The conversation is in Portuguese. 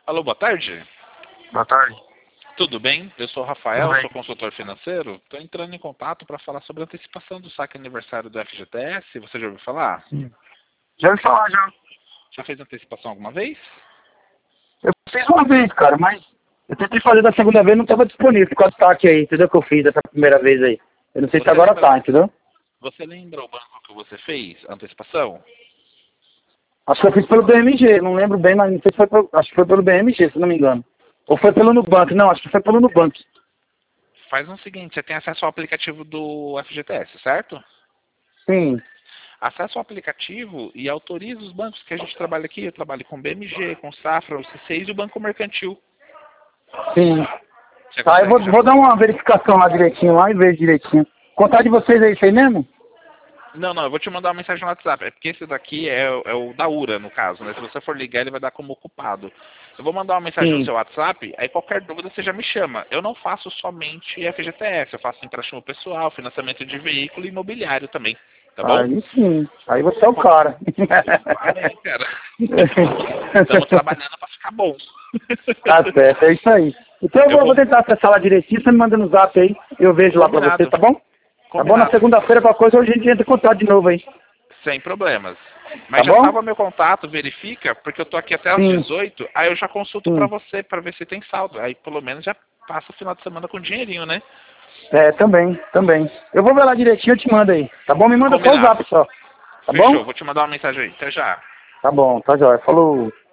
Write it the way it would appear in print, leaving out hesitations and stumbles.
Alô, boa tarde. Boa tarde. Tudo bem? Eu sou o Rafael, Tudo bem. sou consultor financeiro. Estou entrando em contato para falar sobre a antecipação do saque aniversário do FGTS. Você já ouviu falar? Sim. Já ouvi falar, já. Já fez antecipação alguma vez? Eu fiz uma vez, cara, mas eu tentei fazer da segunda vez e não estava disponível por causa do saque aí, entendeu? Que eu fiz essa primeira vez aí. Eu não sei se Você agora lembra, tá, entendeu? você lembra o banco que você fez a antecipação? Acho que eu fiz pelo BMG, não lembro bem, mas não sei se foi acho que foi pelo BMG, se não me engano. Ou foi pelo Nubank, não, acho que foi pelo Nubank. Faz o seguinte, você tem acesso ao aplicativo do FGTS, certo? Sim, Acesse o aplicativo e autorize os bancos que a gente trabalha aqui. Eu trabalho com BMG, com Safra, o C6 e o Banco Mercantil. sim. Você Tá, eu consegue já? vou dar uma verificação lá direitinho, lá e vejo direitinho. Contar de vocês é isso aí mesmo? Não, eu vou te mandar uma mensagem no WhatsApp. É porque esse daqui é o da URA, no caso, né? Se você for ligar, ele vai dar como ocupado. Eu vou mandar uma mensagem no Sim. seu WhatsApp, aí qualquer dúvida você já me chama. Eu não faço somente FGTS, eu faço empréstimo pessoal, financiamento de veículo e imobiliário também, tá bom? Aí sim, aí você é o cara. Amém, cara. Estamos trabalhando para ficar bom. Tá certo, é isso aí. Então eu vou tentar acessar lá direitinho, você me manda no zap aí, eu vejo lá pra você, Combinado. tá bom? Tá bom? Na Combinado. segunda-feira, qualquer coisa, hoje a gente entra em contato de novo aí. Sem problemas. Tá Mas já bom? salva meu contato, verifica, porque eu tô aqui até às Sim, 18, aí eu já consulto pra sim. você, pra ver se tem saldo. Aí pelo menos já passa o final de semana com dinheirinho, né? É, também, também. Eu vou ver lá direitinho, eu te mando aí. Tá bom? Me manda só o Combinado. zap só. Tá Fechou, bom? vou te mandar uma mensagem aí. Até já. Tá bom, tá jóia. Falou.